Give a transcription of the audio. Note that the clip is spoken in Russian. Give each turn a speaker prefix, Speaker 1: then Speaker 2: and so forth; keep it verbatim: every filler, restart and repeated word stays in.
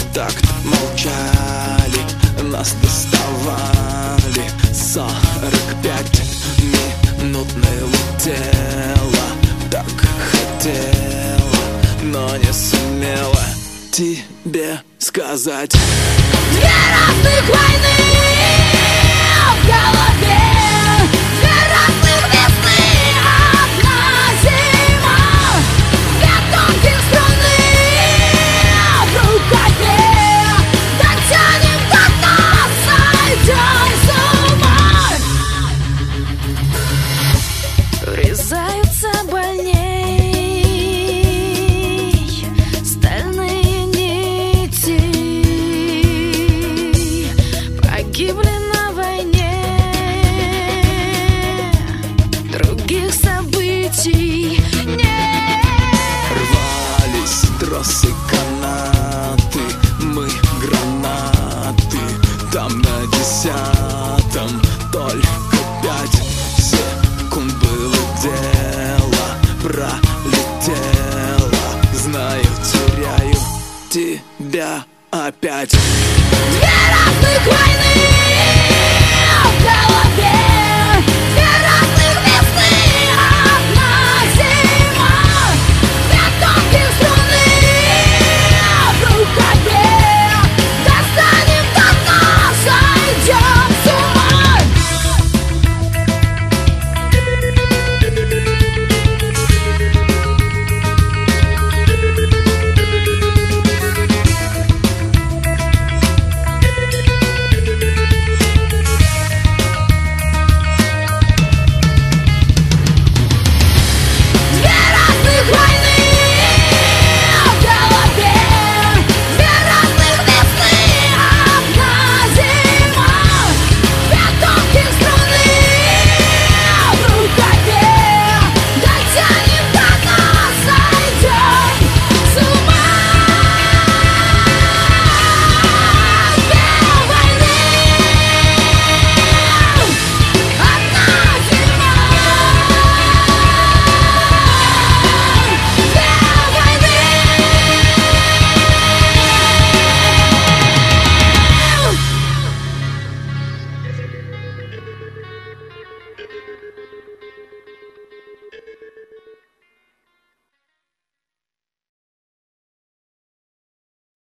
Speaker 1: такт молчали, нас доставали. Сорок пять минут налетело, так хотела, но не сумела тебе сказать.
Speaker 2: Две разных войны в голове, две разных весны, одна зима. Две тонких струны в рукаве, дотянем до нас, сойдем с ума. Врезаются больней стальные нити, погибли на войне, других событий нет.
Speaker 1: Рвались тросы, канаты, мы гранаты. Там на десятом только пять секунд было дело, пролетело. Знаю, теряю тебя опять.
Speaker 2: Две разных войны